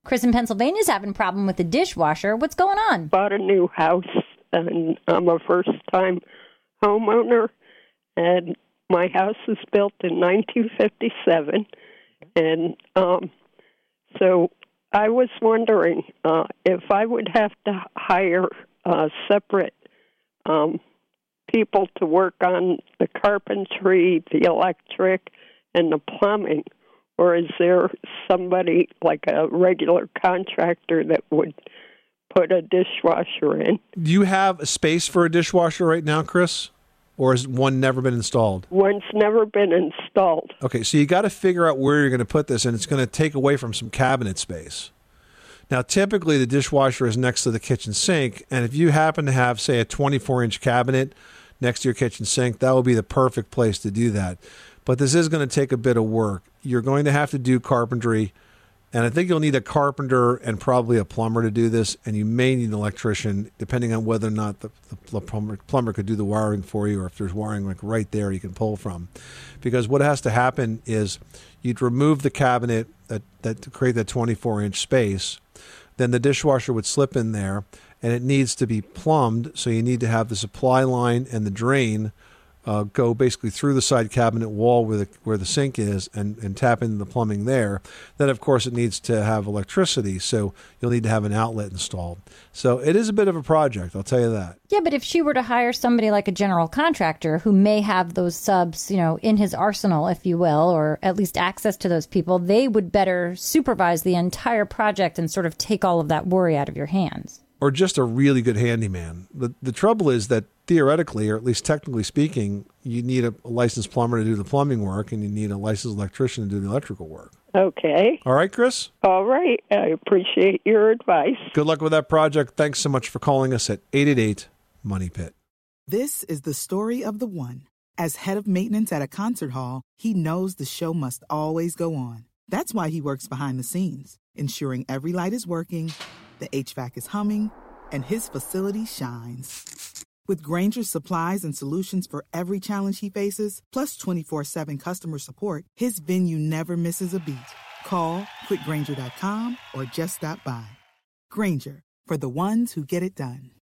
Chris in Pennsylvania is having a problem with the dishwasher. What's going on? Bought a new house, and I'm a first-time homeowner, and my house was built in 1957, and so I was wondering if I would have to hire separate people to work on the carpentry, the electric, and the plumbing, or is there somebody like a regular contractor that would put a dishwasher in? Do you have a space for a dishwasher right now, Chris? Or has one never been installed? One's never been installed. Okay, so you got to figure out where you're going to put this, and it's going to take away from some cabinet space. Now, typically, the dishwasher is next to the kitchen sink, and if you happen to have, say, a 24-inch cabinet next to your kitchen sink, that will be the perfect place to do that. But this is going to take a bit of work. You're going to have to do carpentry, and I think you'll need a carpenter and probably a plumber to do this, and you may need an electrician, depending on whether or not the plumber could do the wiring for you, or if there's wiring like right there you can pull from. Because what has to happen is you'd remove the cabinet that to create that 24-inch space, then the dishwasher would slip in there, and it needs to be plumbed, so you need to have the supply line and the drain go basically through the side cabinet wall where the sink is and tap into the plumbing there. Then, of course, it needs to have electricity, so you'll need to have an outlet installed. So it is a bit of a project, I'll tell you that. Yeah, but if she were to hire somebody like a general contractor who may have those subs, in his arsenal, if you will, or at least access to those people, they would better supervise the entire project and sort of take all of that worry out of your hands. Or just a really good handyman. The trouble is that theoretically, or at least technically speaking, you need a licensed plumber to do the plumbing work, and you need a licensed electrician to do the electrical work. Okay. All right, Chris? All right. I appreciate your advice. Good luck with that project. Thanks so much for calling us at 888-MONEY-PIT. This is the story of the one. As head of maintenance at a concert hall, he knows the show must always go on. That's why he works behind the scenes, ensuring every light is working, the HVAC is humming, and his facility shines. With Grainger's supplies and solutions for every challenge he faces, plus 24/7 customer support, his venue never misses a beat. Call quickgrainger.com or just stop by. Grainger, for the ones who get it done.